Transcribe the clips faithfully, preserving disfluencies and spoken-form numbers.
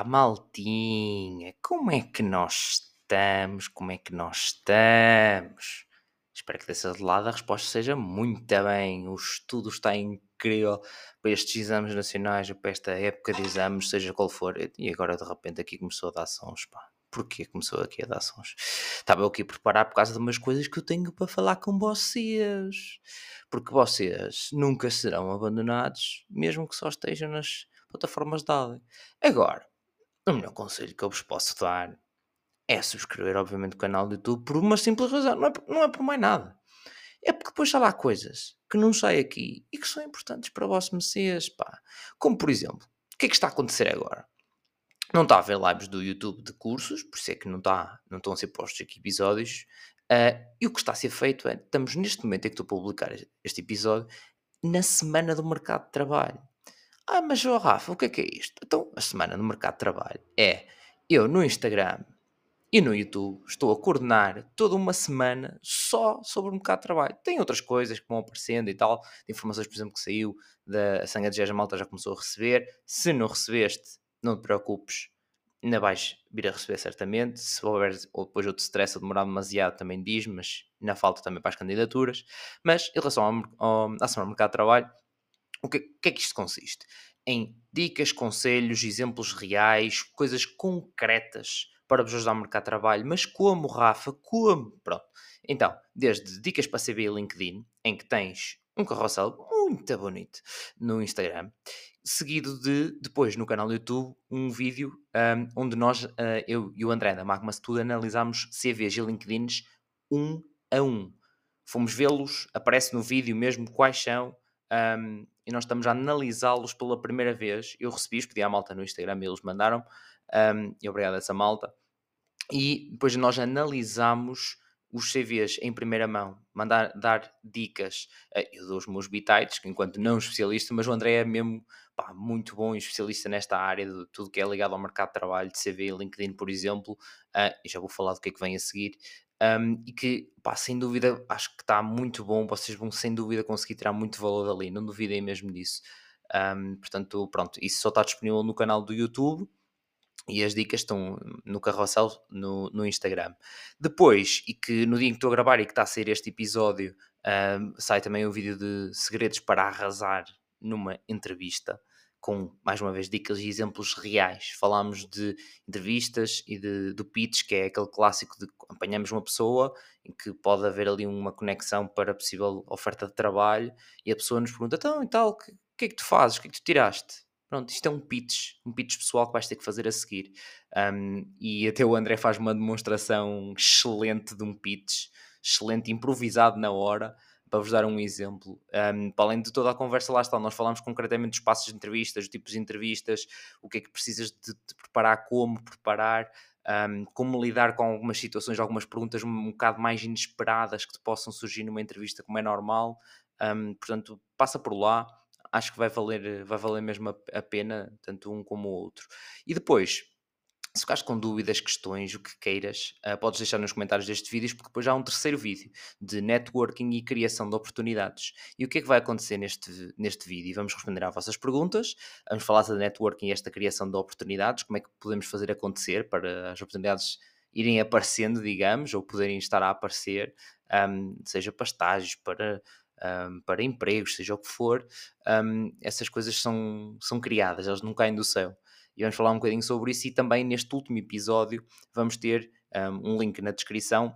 Olá, maltinha, como é que nós estamos? Como é que nós estamos? Espero que desse lado a resposta seja muito bem. O estudo está incrível para estes exames nacionais, ou para esta época de exames, seja qual for. E agora de repente aqui começou a dar sons, pá. Porquê começou aqui a dar sons? Estava eu aqui a preparar por causa de umas coisas que eu tenho para falar com vocês. Porque vocês nunca serão abandonados, mesmo que só estejam nas plataformas de áudio. Agora, o melhor conselho que eu vos posso dar é subscrever, obviamente, o canal do YouTube por uma simples razão. Não é, por- não é por mais nada. É porque depois há lá coisas que não saem aqui e que são importantes para vós mercês, pá. Como, por exemplo, o que é que está a acontecer agora? Não está a haver lives do YouTube de cursos, por isso é que não, está, não estão a ser postos aqui episódios. Ah, e o que está a ser feito é, estamos neste momento em que estou a publicar este episódio, na semana do mercado de trabalho. Ah, mas ó Rafa, o que é que é isto? Então, a semana no mercado de trabalho é eu no Instagram e no YouTube estou a coordenar toda uma semana só sobre o mercado de trabalho. Tem outras coisas que vão aparecendo e tal, de informações, por exemplo, que saiu da Sanga de Geja Malta já começou a receber. Se não recebeste, não te preocupes, ainda vais vir a receber certamente. Se houver ou depois outro stress ou demorar demasiado, também diz, mas ainda falta também para as candidaturas. Mas em relação ao, mer- ao, à semana do mercado de trabalho, o que, que é que isto consiste? Em dicas, conselhos, exemplos reais, coisas concretas para vos ajudar no mercado de trabalho. Mas como, Rafa? Como? Pronto. Então, desde dicas para C V e LinkedIn, em que tens um carrossel muito bonito no Instagram, seguido de, depois no canal do YouTube, um vídeo ahm, onde nós, ah, eu e o André da Magma Studio, analisámos C Vs e LinkedIns um a um. Fomos vê-los, aparece no vídeo mesmo quais são, um, e nós estamos a analisá-los pela primeira vez. Eu recebi-os, pedi à malta no Instagram e eles mandaram, um, e obrigado a essa malta. E depois nós analisamos os C Vs em primeira mão, mandar dar dicas. Eh, Eu dou os meus bitites, enquanto não especialista, mas o André é mesmo pá, muito bom e especialista nesta área de tudo que é ligado ao mercado de trabalho, de C V e LinkedIn, por exemplo. Ah, e já vou falar do que é que vem a seguir. Um, e que, pá, sem dúvida, acho que está muito bom. Vocês vão, sem dúvida, conseguir tirar muito valor dali. Não duvidem mesmo disso. Um, portanto, pronto, isso só está disponível no canal do YouTube e as dicas estão no carrossel no, no Instagram. Depois, e que no dia em que estou a gravar e que está a sair este episódio, ahm, sai também o vídeo de segredos para arrasar numa entrevista, com, mais uma vez, dicas e exemplos reais. Falámos de entrevistas e de, do pitch, que é aquele clássico de apanhamos uma pessoa em que pode haver ali uma conexão para possível oferta de trabalho e a pessoa nos pergunta, então e tal, o que, que é que tu fazes? O que é que tu tiraste? Pronto, isto é um pitch, um pitch pessoal que vais ter que fazer a seguir. Um, e até o André faz uma demonstração excelente de um pitch, excelente, improvisado na hora, para vos dar um exemplo. Um, para além de toda a conversa, lá está, nós falamos concretamente dos passos de entrevistas, dos tipos de entrevistas, o que é que precisas de te preparar, como preparar, um, como lidar com algumas situações, algumas perguntas um, um bocado mais inesperadas que te possam surgir numa entrevista, como é normal. Um, portanto, passa por lá, acho que vai valer, vai valer mesmo a, a pena, tanto um como o outro. E depois, se ficares com dúvidas, questões, o que queiras, ah, podes deixar nos comentários deste vídeo, porque depois já há um terceiro vídeo de networking e criação de oportunidades. E o que é que vai acontecer neste, neste vídeo? Vamos responder às vossas perguntas, vamos falar de networking e esta criação de oportunidades, como é que podemos fazer acontecer para as oportunidades irem aparecendo, digamos, ou poderem estar a aparecer, ahm, seja para estágios, para, ahm, para empregos, seja o que for. Ahm, essas coisas são, são criadas, elas não caem do céu, e vamos falar um bocadinho sobre isso. E também neste último episódio vamos ter um, um link na descrição,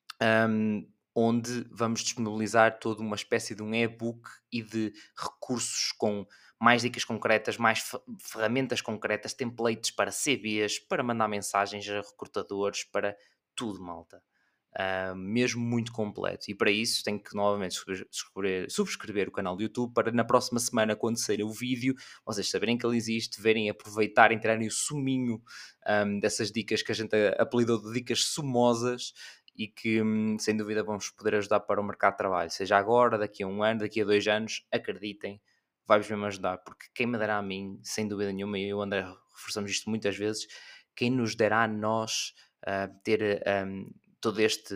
um, onde vamos disponibilizar toda uma espécie de um e-book e de recursos com mais dicas concretas, mais fe- ferramentas concretas, templates para C Vs, para mandar mensagens a recrutadores, para tudo, malta. Uh, mesmo muito completo. E para isso tenho que novamente subscrever, subscrever o canal do YouTube para na próxima semana, quando sair o vídeo, vocês saberem que ele existe, verem, aproveitarem, tirarem o suminho um, dessas dicas que a gente apelidou de dicas sumosas e que hum, sem dúvida vamos poder ajudar para o mercado de trabalho, seja agora, daqui a um ano, daqui a dois anos, acreditem, vai-vos mesmo ajudar, porque quem me dará a mim, sem dúvida nenhuma, e eu e o André reforçamos isto muitas vezes, quem nos dará a nós uh, ter um, todo este,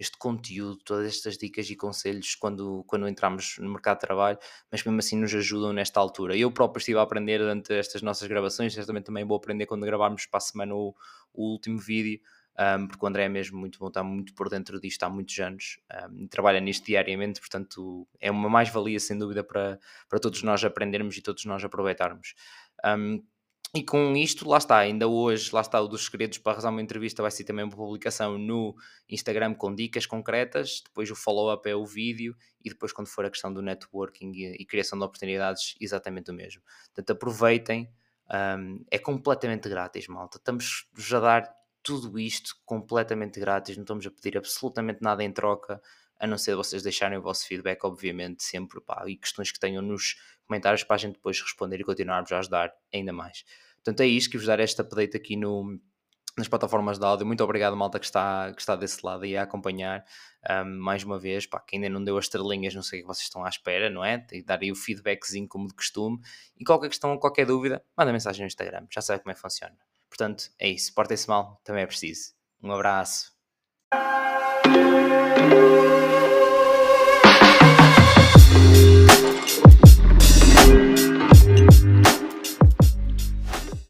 este conteúdo, todas estas dicas e conselhos quando, quando entramos no mercado de trabalho, mas mesmo assim nos ajudam nesta altura. Eu próprio estive a aprender durante estas nossas gravações, certamente também vou aprender quando gravarmos para a semana o, o último vídeo, um, porque o André é mesmo muito bom, está muito por dentro disto há muitos anos, um, e trabalha nisto diariamente, portanto é uma mais-valia sem dúvida para, para todos nós aprendermos e todos nós aproveitarmos. Um, e com isto, lá está, ainda hoje, lá está, o dos segredos para arrasar uma entrevista vai ser também uma publicação no Instagram com dicas concretas, depois o follow-up é o vídeo e depois quando for a questão do networking e, e criação de oportunidades, exatamente o mesmo. Portanto, aproveitem, um, é completamente grátis, malta. Estamos-vos a dar tudo isto completamente grátis, não estamos a pedir absolutamente nada em troca, a não ser vocês deixarem o vosso feedback, obviamente, sempre, pá, e questões que tenham nos comentários para a gente depois responder e continuarmos a ajudar ainda mais. Portanto, é isto que vos dar este update aqui no, nas plataformas de áudio. Muito obrigado, malta, que está, que está desse lado e a acompanhar. Um, mais uma vez, pá, quem ainda não deu as estrelinhas, não sei o que vocês estão à espera, não é? Tem que dar aí o feedbackzinho como de costume. E qualquer questão ou qualquer dúvida, manda mensagem no Instagram, já sabe como é que funciona. Portanto, é isso. Portem-se mal, também é preciso. Um abraço.